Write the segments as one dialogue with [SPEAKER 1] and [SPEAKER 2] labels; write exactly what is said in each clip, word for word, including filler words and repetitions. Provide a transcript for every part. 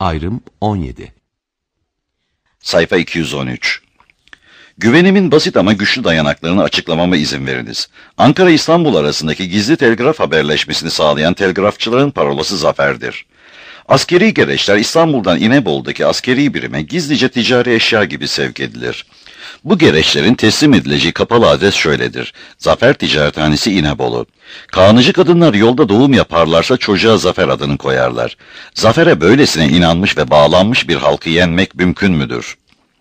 [SPEAKER 1] Ayrım on yedi.
[SPEAKER 2] Sayfa iki yüz on üç. Güvenimin basit ama güçlü dayanaklarını açıklamama izin veriniz. Ankara-İstanbul arasındaki gizli telgraf haberleşmesini sağlayan telgrafçıların parolası zaferdir. Askeri gereçler İstanbul'dan İnebolu'daki askeri birime gizlice ticari eşya gibi sevk edilir. Bu gereçlerin teslim edileceği kapalı adres şöyledir: Zafer Ticarethanesi İnebolu. Kağnıcı kadınlar yolda doğum yaparlarsa çocuğa Zafer adını koyarlar. Zafer'e böylesine inanmış ve bağlanmış bir halkı yenmek mümkün müdür?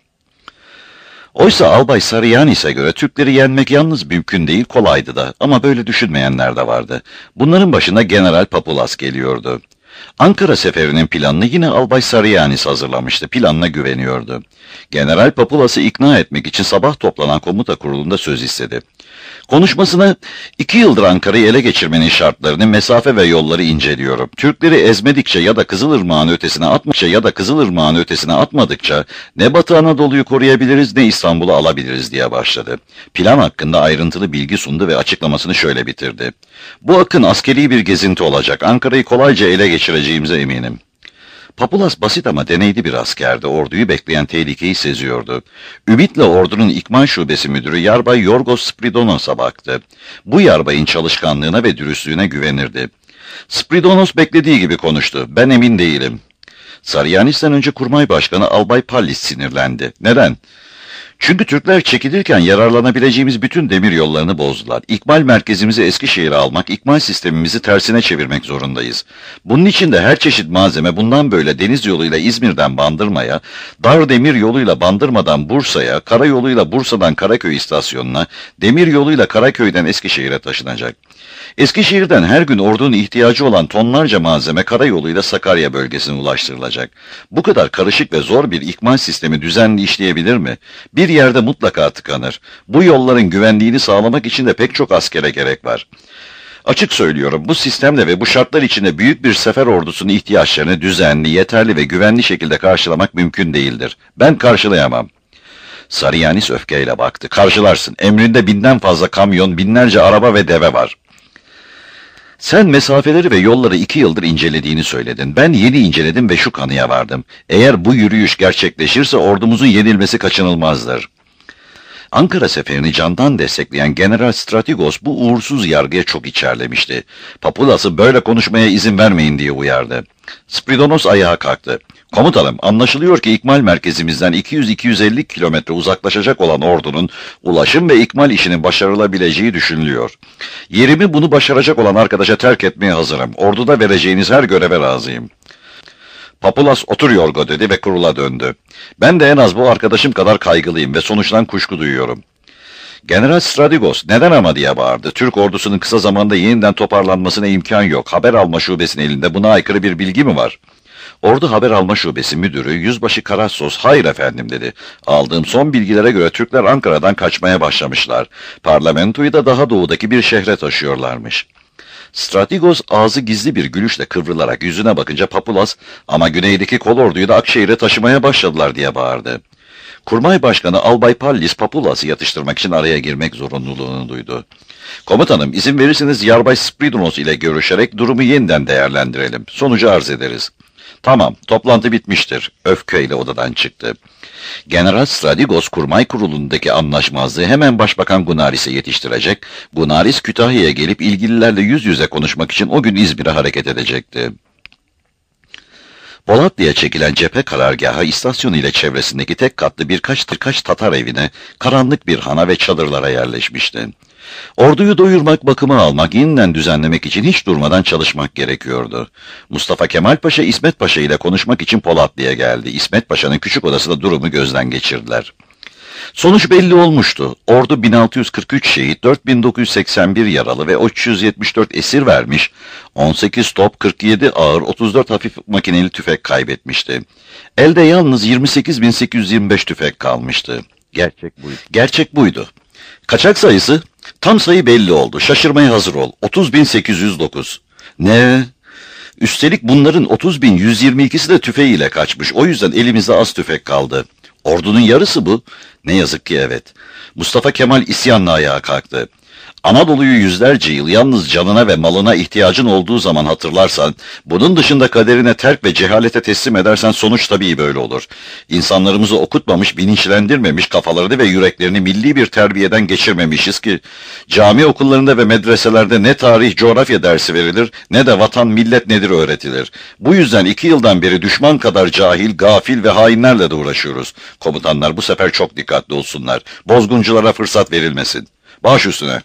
[SPEAKER 2] Oysa Albay Sarıyanis'e göre Türkleri yenmek yalnız mümkün değil, kolaydı da, ama böyle düşünmeyenler de vardı. Bunların başında General Papulas geliyordu. Ankara seferinin planını yine Albay Sarıyanis hazırlamıştı. Planına güveniyordu. General Papulas'ı ikna etmek için sabah toplanan komuta kurulunda söz istedi. Konuşmasına, iki yıldır Ankara'yı ele geçirmenin şartlarını, mesafe ve yolları inceliyorum. Türkleri ezmedikçe ya da Kızılırmak'ın ötesine atmadıkça ya da Kızılırmak'ın ötesine atmadıkça ne Batı Anadolu'yu koruyabiliriz ne İstanbul'u alabiliriz diye başladı. Plan hakkında ayrıntılı bilgi sundu ve açıklamasını şöyle bitirdi: Bu akın askeri bir gezinti olacak. Ankara'yı kolayca ele geçireceğimize eminim. Papulas basit ama deneyli bir askerdi. Orduyu bekleyen tehlikeyi seziyordu. Ümitle ordunun İkmal Şubesi Müdürü Yarbay Yorgos Spiridonas'a baktı. Bu yarbayın çalışkanlığına ve dürüstlüğüne güvenirdi. Spiridonos beklediği gibi konuştu. Ben emin değilim. Sarıyanis'ten önce Kurmay Başkanı Albay Pallis sinirlendi. Neden? Çünkü Türkler çekilirken yararlanabileceğimiz bütün demir yollarını bozdular. İkmal merkezimizi Eskişehir'e almak, ikmal sistemimizi tersine çevirmek zorundayız. Bunun için de her çeşit malzeme bundan böyle deniz yoluyla İzmir'den Bandırma'ya, dar demir yoluyla Bandırma'dan Bursa'ya, karayoluyla Bursa'dan Karaköy istasyonuna, demir yoluyla Karaköy'den Eskişehir'e taşınacak. Eskişehir'den her gün ordunun ihtiyacı olan tonlarca malzeme karayoluyla Sakarya bölgesine ulaştırılacak. Bu kadar karışık ve zor bir ikmal sistemi düzenli işleyebilir mi? Bir yerde mutlaka tıkanır. Bu yolların güvenliğini sağlamak için de pek çok askere gerek var. Açık söylüyorum, bu sistemle ve bu şartlar içinde büyük bir sefer ordusunun ihtiyaçlarını düzenli, yeterli ve güvenli şekilde karşılamak mümkün değildir. Ben karşılayamam. Sarıyanis öfkeyle baktı. Karşılarsın. Emrinde binden fazla kamyon, binlerce araba ve deve var. Sen mesafeleri ve yolları iki yıldır incelediğini söyledin. Ben yeni inceledim ve şu kanıya vardım: Eğer bu yürüyüş gerçekleşirse ordumuzun yenilmesi kaçınılmazdır. Ankara seferini candan destekleyen General Stratigos bu uğursuz yargıya çok içerlemişti. Papulas'ı böyle konuşmaya izin vermeyin diye uyardı. Spiridonos ayağa kalktı. Komutanım, anlaşılıyor ki ikmal merkezimizden iki yüz iki yüz elli kilometre uzaklaşacak olan ordunun ulaşım ve ikmal işinin başarılabileceği düşünülüyor. Yerimi bunu başaracak olan arkadaşa terk etmeye hazırım. Orduda vereceğiniz her göreve razıyım. Papulas otur Yorgo dedi ve kurula döndü. Ben de en az bu arkadaşım kadar kaygılıyım ve sonuçtan kuşku duyuyorum. General Stratigos neden ama diye bağırdı. Türk ordusunun kısa zamanda yeniden toparlanmasına imkan yok. Haber alma şubesinin elinde buna aykırı bir bilgi mi var? Ordu Haber Alma Şubesi Müdürü Yüzbaşı Karassos, hayır efendim dedi. Aldığım son bilgilere göre Türkler Ankara'dan kaçmaya başlamışlar. Parlamentoyu da daha doğudaki bir şehre taşıyorlarmış. Stratigos ağzı gizli bir gülüşle kıvrılarak yüzüne bakınca Papulas, ama güneydeki kolorduyu da Akşehir'e taşımaya başladılar diye bağırdı. Kurmay Başkanı Albay Pallis Papulas'ı yatıştırmak için araya girmek zorunluluğunu duydu. Komutanım, izin verirseniz Yarbay Spiridonos ile görüşerek durumu yeniden değerlendirelim. Sonucu arz ederiz. Tamam, toplantı bitmiştir. Öfkeyle odadan çıktı. General Stratigos Kurmay Kurulu'ndaki anlaşmazlığı hemen Başbakan Gunaris'e yetiştirecek, Gunaris Kütahya'ya gelip ilgililerle yüz yüze konuşmak için o gün İzmir'e hareket edecekti. Polatlı'ya çekilen cephe karargahı istasyon ile çevresindeki tek katlı birkaç birkaç Tatar evine, karanlık bir hana ve çadırlara yerleşmişti. Orduyu doyurmak, bakıma almak, yeniden düzenlemek için hiç durmadan çalışmak gerekiyordu. Mustafa Kemal Paşa, İsmet Paşa ile konuşmak için Polatlı'ya geldi. İsmet Paşa'nın küçük odasında durumu gözden geçirdiler. Sonuç belli olmuştu. Ordu bin altı yüz kırk üç şehit, dört bin dokuz yüz seksen bir yaralı ve üç yüz yetmiş dört esir vermiş, on sekiz top, kırk yedi ağır, otuz dört hafif makineli tüfek kaybetmişti. Elde yalnız yirmi sekiz bin sekiz yüz yirmi beş tüfek kalmıştı. Gerçek buydu. Gerçek buydu. Kaçak sayısı? Tam sayı belli oldu. Şaşırmaya hazır ol. otuz bin sekiz yüz dokuz. Ne? Üstelik bunların otuz bin yüz yirmi ikisi de tüfeğiyle kaçmış. O yüzden elimizde az tüfek kaldı. Ordunun yarısı bu. Ne yazık ki evet. Mustafa Kemal isyanla ayağa kalktı. Anadolu'yu yüzlerce yıl yalnız canına ve malına ihtiyacın olduğu zaman hatırlarsan, bunun dışında kaderine terk ve cehalete teslim edersen sonuç tabii böyle olur. İnsanlarımızı okutmamış, bilinçlendirmemiş, kafalarını ve yüreklerini milli bir terbiyeden geçirmemişiz ki, cami okullarında ve medreselerde ne tarih, coğrafya dersi verilir, ne de vatan, millet nedir öğretilir. Bu yüzden iki yıldan beri düşman kadar cahil, gafil ve hainlerle de uğraşıyoruz. Komutanlar bu sefer çok dikkatli olsunlar. Bozgunculara fırsat verilmesin. Baş üstüne.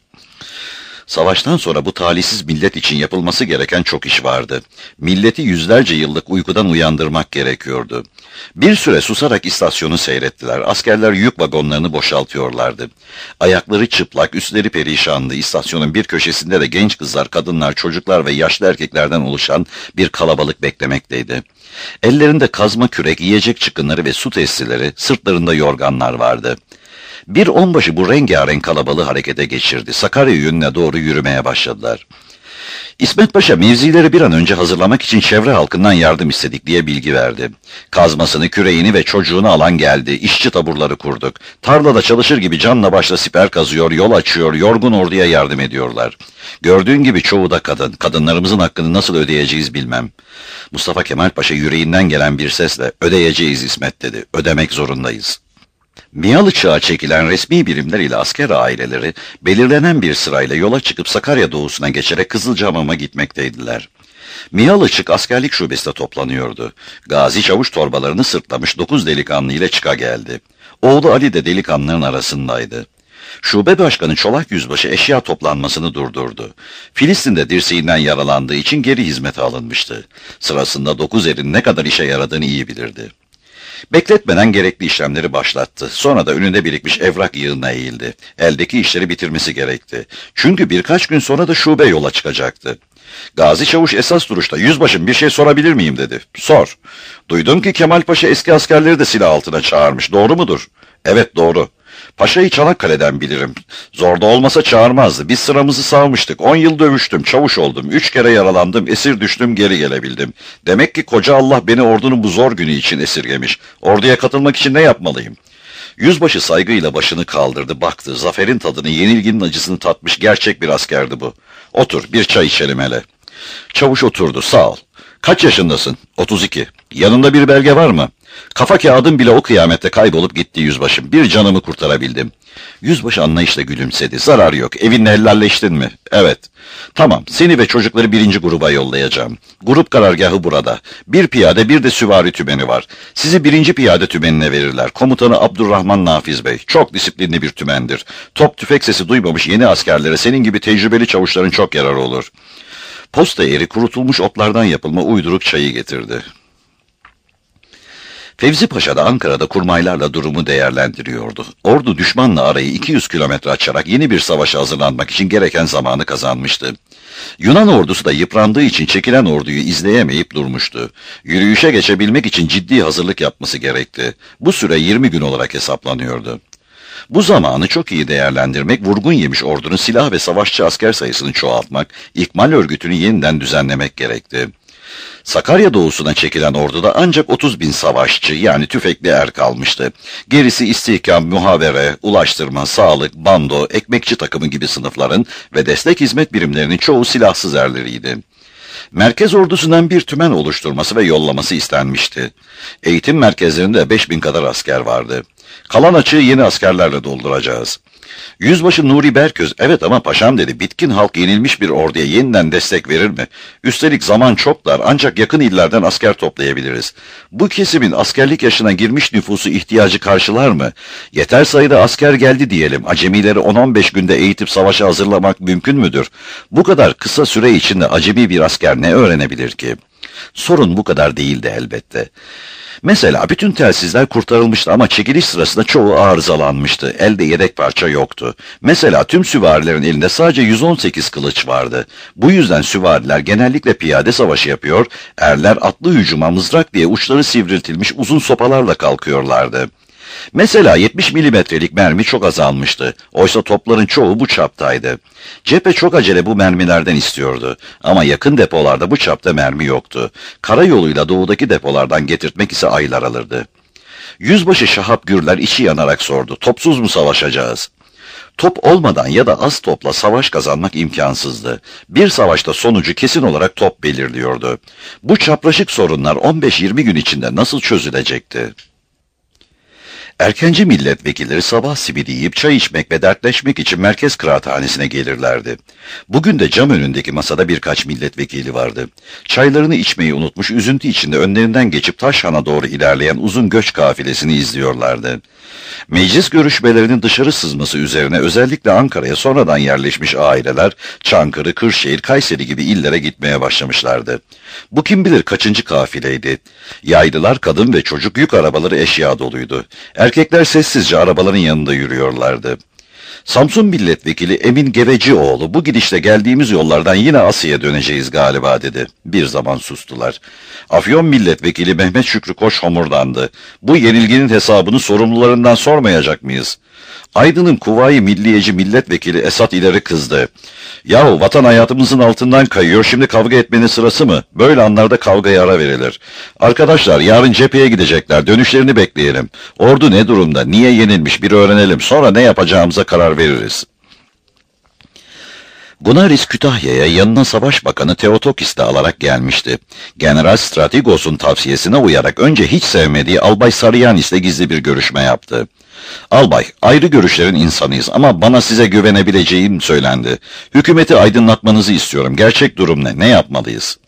[SPEAKER 2] Savaştan sonra bu talihsiz millet için yapılması gereken çok iş vardı. Milleti yüzlerce yıllık uykudan uyandırmak gerekiyordu. Bir süre susarak istasyonu seyrettiler. Askerler yük vagonlarını boşaltıyorlardı. Ayakları çıplak, üstleri perişandı. İstasyonun bir köşesinde de genç kızlar, kadınlar, çocuklar ve yaşlı erkeklerden oluşan bir kalabalık beklemekteydi. Ellerinde kazma kürek, yiyecek çıkınları ve su testileri, sırtlarında yorganlar vardı. Bir onbaşı bu rengarenk kalabalığı harekete geçirdi. Sakarya yönüne doğru yürümeye başladılar. İsmet Paşa mevzileri bir an önce hazırlamak için çevre halkından yardım istedik diye bilgi verdi. Kazmasını, küreğini ve çocuğunu alan geldi. İşçi taburları kurduk. Tarlada çalışır gibi canla başla siper kazıyor, yol açıyor, yorgun orduya yardım ediyorlar. Gördüğün gibi çoğu da kadın. Kadınlarımızın hakkını nasıl ödeyeceğiz bilmem. Mustafa Kemal Paşa yüreğinden gelen bir sesle ödeyeceğiz İsmet dedi. Ödemek zorundayız. Miyalıçığa çekilen resmi birimler ile asker aileleri belirlenen bir sırayla yola çıkıp Sakarya doğusuna geçerek Kızılcahamam'a gitmekteydiler. Miyalıçık askerlik şubesinde toplanıyordu. Gazi çavuş torbalarını sırtlamış dokuz delikanlı ile çıka geldi. Oğlu Ali de delikanlıların arasındaydı. Şube başkanı Çolak Yüzbaşı eşya toplanmasını durdurdu. Filistin'de dirseğinden yaralandığı için geri hizmete alınmıştı. Sırasında dokuz erin ne kadar işe yaradığını iyi bilirdi. Bekletmeden gerekli işlemleri başlattı. Sonra da önünde birikmiş evrak yığınına eğildi. Eldeki işleri bitirmesi gerekti. Çünkü birkaç gün sonra da şube yola çıkacaktı. Gazi çavuş esas duruşta, "Yüzbaşım, bir şey sorabilir miyim?" dedi. "Sor." "Duydum ki Kemal Paşa eski askerleri de silah altına çağırmış. Doğru mudur?" "Evet, doğru. Paşa'yı Çanakkale'den bilirim. Zorda olmasa çağırmazdı. Biz sıramızı savmıştık. On yıl dövüştüm, çavuş oldum. Üç kere yaralandım, esir düştüm, geri gelebildim. Demek ki koca Allah beni ordunun bu zor günü için esirgemiş. Orduya katılmak için ne yapmalıyım?" Yüzbaşı saygıyla başını kaldırdı, baktı. Zaferin tadını, yenilginin acısını tatmış gerçek bir askerdi bu. "Otur, bir çay içelim hele." Çavuş oturdu. "Sağ ol. Kaç yaşındasın?" "otuz iki. Yanında bir belge var mı?" "Kafa kağıdım bile o kıyamette kaybolup gitti yüzbaşım. Bir canımı kurtarabildim." Yüzbaşı anlayışla gülümsedi. "Zarar yok. Evinle helalleştin mi?" "Evet." "Tamam. Seni ve çocukları birinci gruba yollayacağım. Grup karargahı burada. Bir piyade, bir de süvari tümeni var. Sizi birinci piyade tümenine verirler. Komutanı Abdurrahman Nafiz Bey. Çok disiplinli bir tümendir. Top tüfek sesi duymamış yeni askerlere senin gibi tecrübeli çavuşların çok yararı olur." Posta eri kurutulmuş otlardan yapılma uyduruk çayı getirdi. Fevzi Paşa da Ankara'da kurmaylarla durumu değerlendiriyordu. Ordu düşmanla arayı iki yüz kilometre açarak yeni bir savaşa hazırlanmak için gereken zamanı kazanmıştı. Yunan ordusu da yıprandığı için çekilen orduyu izleyemeyip durmuştu. Yürüyüşe geçebilmek için ciddi hazırlık yapması gerekti. Bu süre yirmi gün olarak hesaplanıyordu. Bu zamanı çok iyi değerlendirmek, vurgun yemiş ordunun silah ve savaşçı asker sayısını çoğaltmak, ikmal örgütünü yeniden düzenlemek gerekti. Sakarya doğusuna çekilen orduda ancak otuz bin savaşçı yani tüfekli er kalmıştı. Gerisi istihkam, muhabere, ulaştırma, sağlık, bando, ekmekçi takımı gibi sınıfların ve destek hizmet birimlerinin çoğu silahsız erleriydi. Merkez ordusundan bir tümen oluşturması ve yollaması istenmişti. Eğitim merkezlerinde beş bin kadar asker vardı. Kalan açığı yeni askerlerle dolduracağız. Yüzbaşı Nuri Berköz, "Evet ama paşam," dedi, "bitkin halk yenilmiş bir orduya yeniden destek verir mi? Üstelik zaman çok dar, ancak yakın illerden asker toplayabiliriz. Bu kesimin askerlik yaşına girmiş nüfusu ihtiyacı karşılar mı? Yeter sayıda asker geldi diyelim, acemileri on on beş günde eğitip savaşa hazırlamak mümkün müdür? Bu kadar kısa süre içinde acemi bir asker ne öğrenebilir ki?" Sorun bu kadar değildi elbette. Mesela bütün telsizler kurtarılmıştı ama çekiliş sırasında çoğu arızalanmıştı. Elde yedek parça yoktu. Mesela tüm süvarilerin elinde sadece yüz on sekiz kılıç vardı. Bu yüzden süvariler genellikle piyade savaşı yapıyor, erler atlı hücuma mızrak diye uçları sivriltilmiş uzun sopalarla kalkıyorlardı. Mesela yetmiş milimetrelik mermi çok azalmıştı. Oysa topların çoğu bu çaptaydı. Cephe çok acele bu mermilerden istiyordu. Ama yakın depolarda bu çapta mermi yoktu. Karayoluyla doğudaki depolardan getirtmek ise aylar alırdı. Yüzbaşı Şahap Gürler içi yanarak sordu. "Topsuz mu savaşacağız?" Top olmadan ya da az topla savaş kazanmak imkansızdı. Bir savaşta sonucu kesin olarak top belirliyordu. Bu çapraşık sorunlar on beş yirmi gün içinde nasıl çözülecekti? Erkenci milletvekilleri sabah simidi yiyip çay içmek ve dertleşmek için merkez kıraathanesine gelirlerdi. Bugün de cam önündeki masada birkaç milletvekili vardı. Çaylarını içmeyi unutmuş, üzüntü içinde önlerinden geçip Taşhan'a doğru ilerleyen uzun göç kafilesini izliyorlardı. Meclis görüşmelerinin dışarı sızması üzerine özellikle Ankara'ya sonradan yerleşmiş aileler Çankırı, Kırşehir, Kayseri gibi illere gitmeye başlamışlardı. Bu kim bilir kaçıncı kafileydi. Yaylılar, kadın ve çocuk, yük arabaları eşya doluydu. Erkekler sessizce arabaların yanında yürüyorlardı. Samsun milletvekili Emin Gevecioğlu, bu gidişle geldiğimiz yollardan yine Asya'ya döneceğiz galiba dedi. Bir zaman sustular. Afyon milletvekili Mehmet Şükrü Koç homurdandı. Bu yenilginin hesabını sorumlularından sormayacak mıyız? Aydın'ın Kuvayi Milliyeci milletvekili Esat ileri kızdı. Yahu vatan hayatımızın altından kayıyor, şimdi kavga etmenin sırası mı? Böyle anlarda kavgaya ara verilir. Arkadaşlar yarın cepheye gidecekler, dönüşlerini bekleyelim. Ordu ne durumda, niye yenilmiş bir öğrenelim, sonra ne yapacağımıza karar veririz. Gunaris Kütahya'ya yanına Savaş Bakanı Teotokis'i de alarak gelmişti. General Strategos'un tavsiyesine uyarak önce hiç sevmediği Albay Sarıyanis'le gizli bir görüşme yaptı. Albay, ayrı görüşlerin insanıyız ama bana size güvenebileceğim söylendi. Hükümeti aydınlatmanızı istiyorum. Gerçek durum ne? Ne yapmalıyız?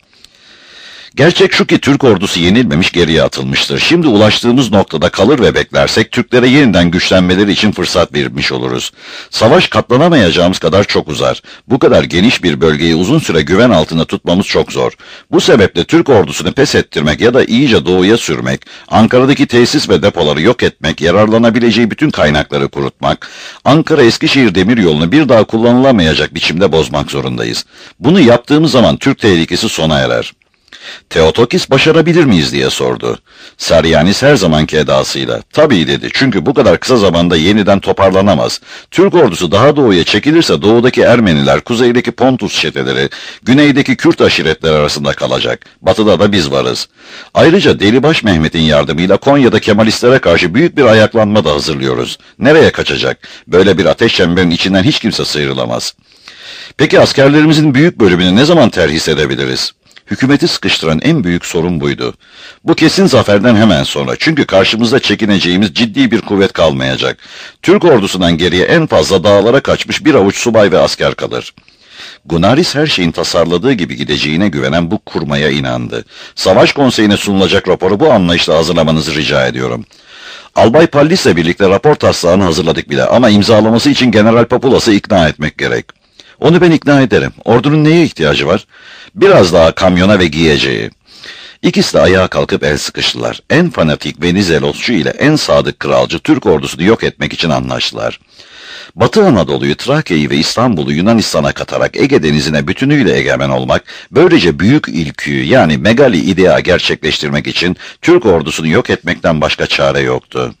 [SPEAKER 2] Gerçek şu ki Türk ordusu yenilmemiş, geriye atılmıştır. Şimdi ulaştığımız noktada kalır ve beklersek Türklere yeniden güçlenmeleri için fırsat vermiş oluruz. Savaş katlanamayacağımız kadar çok uzar. Bu kadar geniş bir bölgeyi uzun süre güven altında tutmamız çok zor. Bu sebeple Türk ordusunu pes ettirmek ya da iyice doğuya sürmek, Ankara'daki tesis ve depoları yok etmek, yararlanabileceği bütün kaynakları kurutmak, Ankara-Eskişehir demiryolunu bir daha kullanılamayacak biçimde bozmak zorundayız. Bunu yaptığımız zaman Türk tehlikesi sona erer. Teotokis başarabilir miyiz diye sordu. Saryanis her zamanki edasıyla tabii dedi, çünkü bu kadar kısa zamanda yeniden toparlanamaz. Türk ordusu daha doğuya çekilirse doğudaki Ermeniler, kuzeydeki Pontus çeteleri, güneydeki Kürt aşiretleri arasında kalacak. Batıda da biz varız. Ayrıca Delibaş Mehmet'in yardımıyla Konya'da Kemalistlere karşı büyük bir ayaklanma da hazırlıyoruz. Nereye kaçacak? Böyle bir ateş çemberinin içinden hiç kimse sıyrılamaz. Peki askerlerimizin büyük bölümünü ne zaman terhis edebiliriz? Hükümeti sıkıştıran en büyük sorun buydu. Bu kesin zaferden hemen sonra, çünkü karşımızda çekineceğimiz ciddi bir kuvvet kalmayacak. Türk ordusundan geriye en fazla dağlara kaçmış bir avuç subay ve asker kalır. Gunaris her şeyin tasarladığı gibi gideceğine güvenen bu kurmaya inandı. Savaş konseyine sunulacak raporu bu anlayışla hazırlamanızı rica ediyorum. Albay Pallis'le birlikte rapor taslağını hazırladık bile ama imzalaması için General Papulas'ı ikna etmek gerek. Onu ben ikna ederim. Ordunun neye ihtiyacı var? Biraz daha kamyona ve giyeceği. İkisi de ayağa kalkıp el sıkıştılar. En fanatik Venizelosçu ile en sadık kralcı Türk ordusunu yok etmek için anlaştılar. Batı Anadolu'yu, Trakya'yı ve İstanbul'u Yunanistan'a katarak Ege Denizi'ne bütünüyle egemen olmak, böylece büyük ilküyü yani Megali idea gerçekleştirmek için Türk ordusunu yok etmekten başka çare yoktu.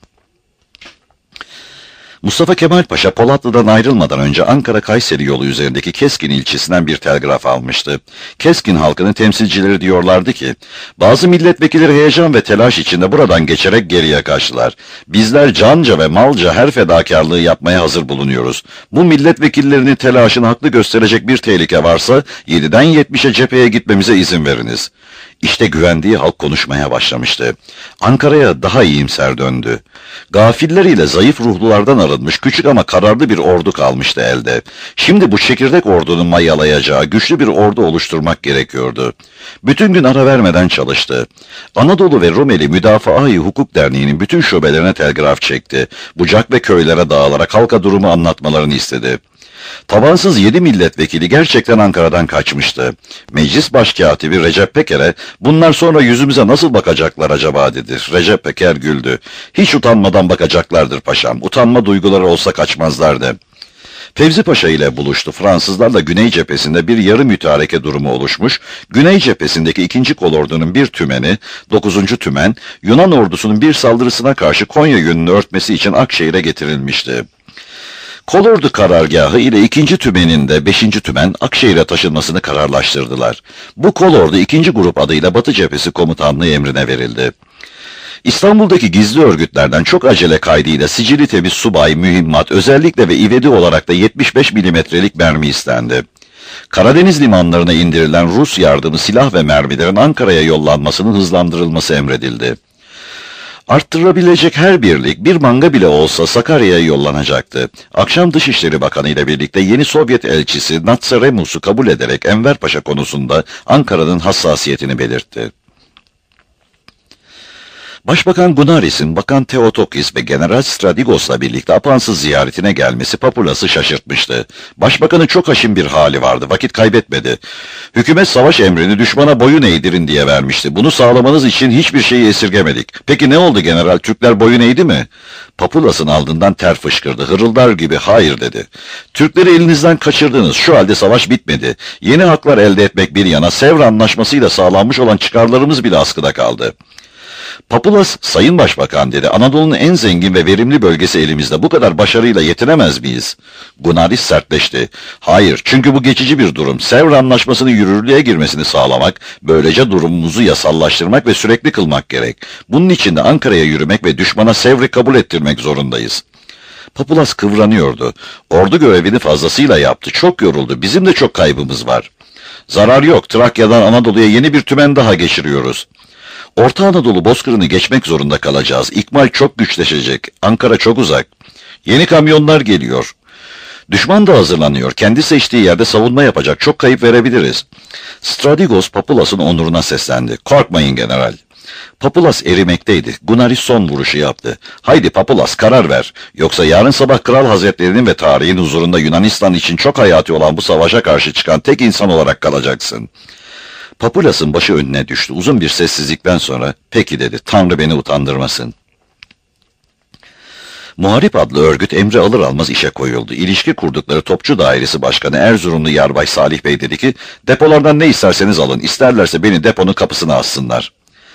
[SPEAKER 2] Mustafa Kemal Paşa Polatlı'dan ayrılmadan önce Ankara-Kayseri yolu üzerindeki Keskin ilçesinden bir telgraf almıştı. Keskin halkının temsilcileri diyorlardı ki, bazı milletvekilleri heyecan ve telaş içinde buradan geçerek geriye kaçtılar. Bizler canca ve malca her fedakarlığı yapmaya hazır bulunuyoruz. Bu milletvekillerinin telaşını haklı gösterecek bir tehlike varsa yediden yetmişe cepheye gitmemize izin veriniz. İşte güvendiği halk konuşmaya başlamıştı. Ankara'ya daha iyimser döndü. Gafilleriyle zayıf ruhlulardan arınmış küçük ama kararlı bir ordu kalmıştı elde. Şimdi bu çekirdek ordunun mayalayacağı güçlü bir ordu oluşturmak gerekiyordu. Bütün gün ara vermeden çalıştı. Anadolu ve Rumeli Müdafaa-i Hukuk Derneği'nin bütün şubelerine telgraf çekti. Bucak ve köylere dağılarak halka durumu anlatmalarını istedi. Tabansız yedi milletvekili gerçekten Ankara'dan kaçmıştı. Meclis Başkatibi Recep Peker'e bunlar sonra yüzümüze nasıl bakacaklar acaba dedi. Recep Peker güldü. Hiç utanmadan bakacaklardır paşam. Utanma duyguları olsa kaçmazlardı. Fevzi Paşa ile buluştu. Fransızlarla Güney cephesinde bir yarı mütareke durumu oluşmuş. Güney cephesindeki ikinci kolordunun bir tümeni, dokuzuncu tümen, Yunan ordusunun bir saldırısına karşı Konya yönünü örtmesi için Akşehir'e getirilmişti. Kolordu karargahı ile ikinci tümenin de beşinci tümen Akşehir'e taşınmasını kararlaştırdılar. Bu kolordu ikinci grup adıyla Batı Cephesi Komutanlığı emrine verildi. İstanbul'daki gizli örgütlerden çok acele kaydıyla sicili temiz subay, mühimmat, özellikle ve ivedi olarak da yetmiş beş milimetrelik mermi istendi. Karadeniz limanlarına indirilen Rus yardımı silah ve mermilerin Ankara'ya yollanmasının hızlandırılması emredildi. Arttırabilecek her birlik bir manga bile olsa Sakarya'ya yollanacaktı. Akşam Dışişleri Bakanı ile birlikte yeni Sovyet elçisi Natsaremus'u kabul ederek Enver Paşa konusunda Ankara'nın hassasiyetini belirtti. Başbakan Gunaris'in Bakan Theotokis ve General Stradigos'la birlikte apansız ziyaretine gelmesi Papulas'ı şaşırtmıştı. Başbakanın çok haşin bir hali vardı, vakit kaybetmedi. Hükümet savaş emrini düşmana boyun eğdirin diye vermişti. Bunu sağlamanız için hiçbir şeyi esirgemedik. Peki ne oldu general, Türkler boyun eğdi mi? Papulas'ın aldından ter fışkırdı, hırıldar gibi hayır dedi. Türkleri elinizden kaçırdınız, şu halde savaş bitmedi. Yeni haklar elde etmek bir yana, Sevr Anlaşması'yla sağlanmış olan çıkarlarımız bile askıda kaldı. Papulas, Sayın Başbakan dedi, Anadolu'nun en zengin ve verimli bölgesi elimizde, bu kadar başarıyla yetinemez miyiz? Gunaris sertleşti. Hayır, çünkü bu geçici bir durum. Sevr Anlaşması'nın yürürlüğe girmesini sağlamak, böylece durumumuzu yasallaştırmak ve sürekli kılmak gerek. Bunun için de Ankara'ya yürümek ve düşmana Sevr'i kabul ettirmek zorundayız. Papulas kıvranıyordu. Ordu görevini fazlasıyla yaptı, çok yoruldu, bizim de çok kaybımız var. Zarar yok, Trakya'dan Anadolu'ya yeni bir tümen daha geçiriyoruz. Orta Anadolu bozkırını geçmek zorunda kalacağız. İkmal çok güçleşecek. Ankara çok uzak. Yeni kamyonlar geliyor. Düşman da hazırlanıyor. Kendi seçtiği yerde savunma yapacak. Çok kayıp verebiliriz. Stradigos Papulas'ın onuruna seslendi. Korkmayın general. Papulas erimekteydi. Gunaris son vuruşu yaptı. Haydi Papulas, karar ver. Yoksa yarın sabah Kral Hazretlerinin ve tarihin huzurunda Yunanistan için çok hayati olan bu savaşa karşı çıkan tek insan olarak kalacaksın. Papulas'ın başı önüne düştü. Uzun bir sessizlikten sonra, peki dedi, Tanrı beni utandırmasın. Muharip adlı örgüt emri alır almaz işe koyuldu. İlişki kurdukları Topçu Dairesi Başkanı Erzurumlu Yarbay Salih Bey dedi ki, depolardan ne isterseniz alın, isterlerse beni deponun kapısına assınlar.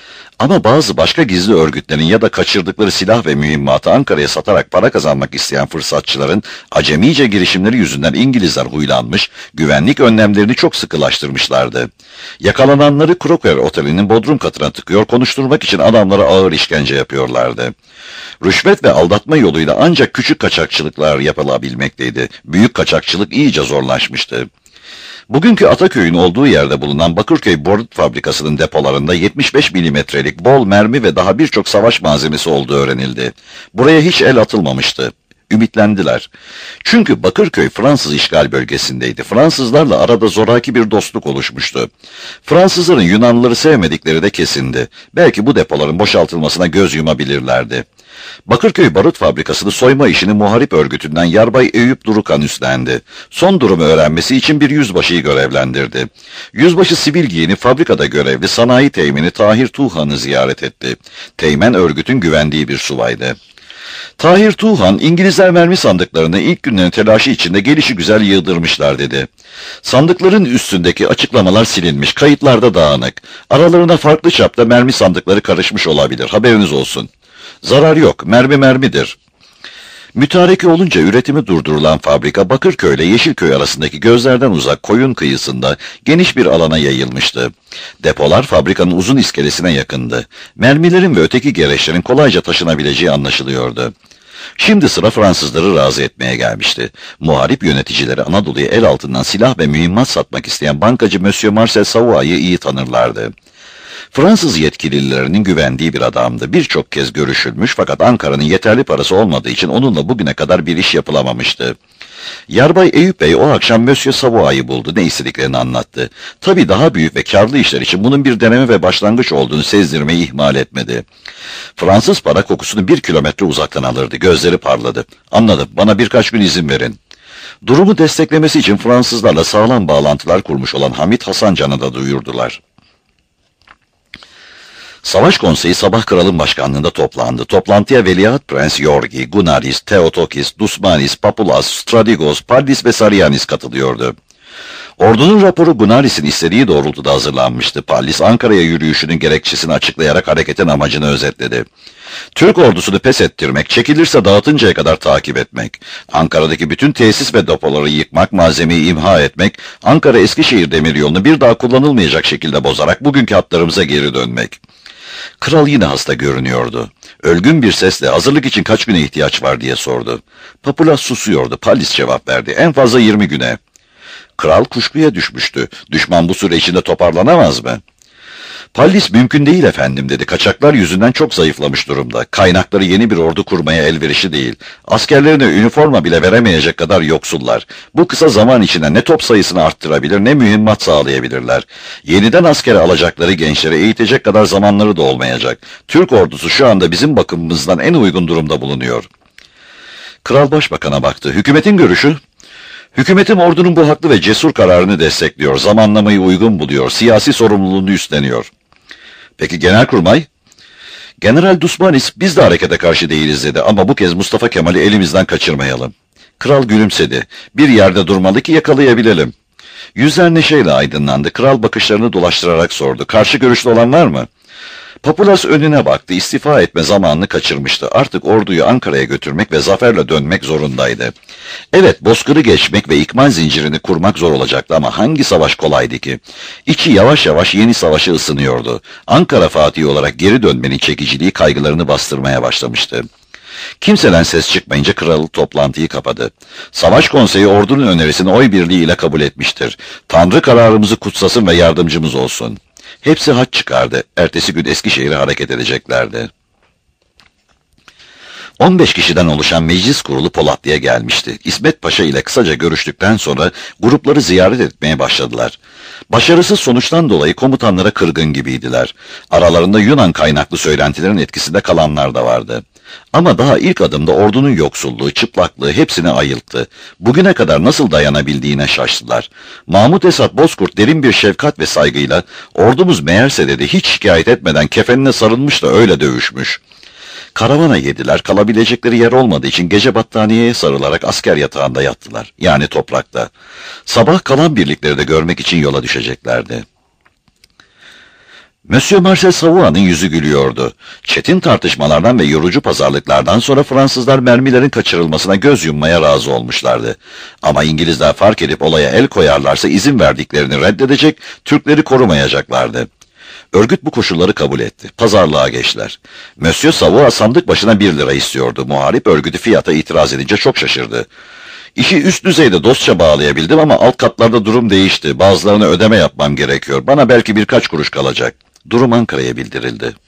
[SPEAKER 2] Ama bazı başka gizli örgütlerin ya da kaçırdıkları silah ve mühimmatı Ankara'ya satarak para kazanmak isteyen fırsatçıların acemice girişimleri yüzünden İngilizler huylanmış, güvenlik önlemlerini çok sıkılaştırmışlardı. Yakalananları Kroker Oteli'nin bodrum katına tıkıyor, konuşturmak için adamlara ağır işkence yapıyorlardı. Rüşvet ve aldatma yoluyla ancak küçük kaçakçılıklar yapılabilmekteydi. Büyük kaçakçılık iyice zorlaşmıştı. Bugünkü Ataköy'ün olduğu yerde bulunan Bakırköy Barut Fabrikası'nın depolarında yetmiş beş milimetrelik bol mermi ve daha birçok savaş malzemesi olduğu öğrenildi. Buraya hiç el atılmamıştı. Ümitlendiler. Çünkü Bakırköy Fransız işgal bölgesindeydi. Fransızlarla arada zoraki bir dostluk oluşmuştu. Fransızların Yunanlıları sevmedikleri de kesindi. Belki bu depoların boşaltılmasına göz yumabilirlerdi. Bakırköy Barut Fabrikası'nı soyma işini muharip örgütünden Yarbay Eyüp Durukan üstlendi. Son durumu öğrenmesi için bir yüzbaşıyı görevlendirdi. Yüzbaşı sivil giyini fabrikada görevli sanayi teğmini Tahir Tuğhan'ı ziyaret etti. Teğmen örgütün güvendiği bir subaydı. Tahir Tuğhan, İngilizler mermi sandıklarını ilk günlerin telaşı içinde gelişi güzel yığdırmışlar dedi. Sandıkların üstündeki açıklamalar silinmiş, kayıtlarda dağınık. Aralarına farklı çapta mermi sandıkları karışmış olabilir, haberiniz olsun. Zarar yok, mermi mermidir. Mütareke olunca üretimi durdurulan fabrika Bakırköy ile Yeşilköy arasındaki gözlerden uzak koyun kıyısında geniş bir alana yayılmıştı. Depolar fabrikanın uzun iskelesine yakındı. Mermilerin ve öteki gereçlerin kolayca taşınabileceği anlaşılıyordu. Şimdi sıra Fransızları razı etmeye gelmişti. Muharip yöneticileri Anadolu'ya el altından silah ve mühimmat satmak isteyen bankacı Monsieur Marcel Savoy'ı iyi tanırlardı. Fransız yetkililerinin güvendiği bir adamdı. Birçok kez görüşülmüş fakat Ankara'nın yeterli parası olmadığı için onunla bugüne kadar bir iş yapılamamıştı. Yarbay Eyüp Bey o akşam Monsieur Savoy'ı buldu, ne istediklerini anlattı. Tabii daha büyük ve karlı işler için bunun bir deneme ve başlangıç olduğunu sezdirmeyi ihmal etmedi. Fransız para kokusunu bir kilometre uzaktan alırdı, gözleri parladı. Anladım, bana birkaç gün izin verin. Durumu desteklemesi için Fransızlarla sağlam bağlantılar kurmuş olan Hamit Hasancan'ı da duyurdular. Savaş Konseyi sabah kralın başkanlığında toplandı. Toplantıya Veliaht Prens Yorgi, Gunaris, Theotokis, Dusmanis, Papulas, Stradigos, Paldis ve Sarianis katılıyordu. Ordunun raporu Gunaris'in istediği doğrultuda hazırlanmıştı. Paldis Ankara'ya yürüyüşünün gerekçesini açıklayarak hareketin amacını özetledi. Türk ordusunu pes ettirmek, çekilirse dağıtıncaya kadar takip etmek, Ankara'daki bütün tesis ve depoları yıkmak, malzemeyi imha etmek, Ankara-Eskişehir demiryolunu bir daha kullanılmayacak şekilde bozarak bugünkü hatlarımıza geri dönmek. Kral yine hasta görünüyordu. Ölgün bir sesle hazırlık için kaç güne ihtiyaç var diye sordu. Papulas susuyordu. Pallis cevap verdi. En fazla yirmi güne. Kral kuşkuya düşmüştü. Düşman bu süre içinde toparlanamaz mı? Pallis mümkün değil efendim dedi. Kaçaklar yüzünden çok zayıflamış durumda. Kaynakları yeni bir ordu kurmaya elverişi değil. Askerlerine üniforma bile veremeyecek kadar yoksullar. Bu kısa zaman içinde ne top sayısını arttırabilir ne mühimmat sağlayabilirler. Yeniden askere alacakları gençleri eğitecek kadar zamanları da olmayacak. Türk ordusu şu anda bizim bakımımızdan en uygun durumda bulunuyor. Kral başbakana baktı. Hükümetin görüşü? Hükümetim ordunun bu haklı ve cesur kararını destekliyor. Zamanlamayı uygun buluyor. Siyasi sorumluluğunu üstleniyor. Peki Genelkurmay? General Dusmanis biz de harekete karşı değiliz dedi ama bu kez Mustafa Kemal'i elimizden kaçırmayalım. Kral gülümsedi. Bir yerde durmalı ki yakalayabilelim. Yüzler neşeyle aydınlandı. Kral bakışlarını dolaştırarak sordu. Karşı görüşlü olan var mı? Papulas önüne baktı. İstifa etme zamanını kaçırmıştı. Artık orduyu Ankara'ya götürmek ve zaferle dönmek zorundaydı. Evet, Bozkır'ı geçmek ve ikmal zincirini kurmak zor olacaktı ama hangi savaş kolaydı ki? İçi yavaş yavaş yeni savaşa ısınıyordu. Ankara Fatihi olarak geri dönmenin çekiciliği kaygılarını bastırmaya başlamıştı. Kimseden ses çıkmayınca kral toplantıyı kapadı. Savaş konseyi ordunun önerisini oy birliğiyle kabul etmiştir. Tanrı kararımızı kutsasın ve yardımcımız olsun. Hepsi haç çıkardı. Ertesi gün Eskişehir'e hareket edeceklerdi. on beş kişiden oluşan meclis kurulu Polatlı'ya gelmişti. İsmet Paşa ile kısaca görüştükten sonra grupları ziyaret etmeye başladılar. Başarısız sonuçtan dolayı komutanlara kırgın gibiydiler. Aralarında Yunan kaynaklı söylentilerin etkisinde kalanlar da vardı. Ama daha ilk adımda ordunun yoksulluğu, çıplaklığı hepsini ayılttı. Bugüne kadar nasıl dayanabildiğine şaştılar. Mahmud Esat Bozkurt derin bir şefkat ve saygıyla ordumuz meğerse dedi hiç şikayet etmeden kefenine sarılmış da öyle dövüşmüş. Karavana yediler, kalabilecekleri yer olmadığı için gece battaniyeye sarılarak asker yatağında yattılar. Yani toprakta. Sabah kalan birlikleri de görmek için yola düşeceklerdi. Monsieur Marcel Savoy'un yüzü gülüyordu. Çetin tartışmalardan ve yorucu pazarlıklardan sonra Fransızlar mermilerin kaçırılmasına göz yummaya razı olmuşlardı. Ama İngilizler fark edip olaya el koyarlarsa izin verdiklerini reddedecek, Türkleri korumayacaklardı. Örgüt bu koşulları kabul etti. Pazarlığa geçtiler. Monsieur Savoy sandık başına bir lira istiyordu. Muharip örgütü fiyata itiraz edince çok şaşırdı. İşi üst düzeyde dostça bağlayabildim ama alt katlarda durum değişti. Bazılarına ödeme yapmam gerekiyor. Bana belki birkaç kuruş kalacak. Durum Ankara'ya bildirildi.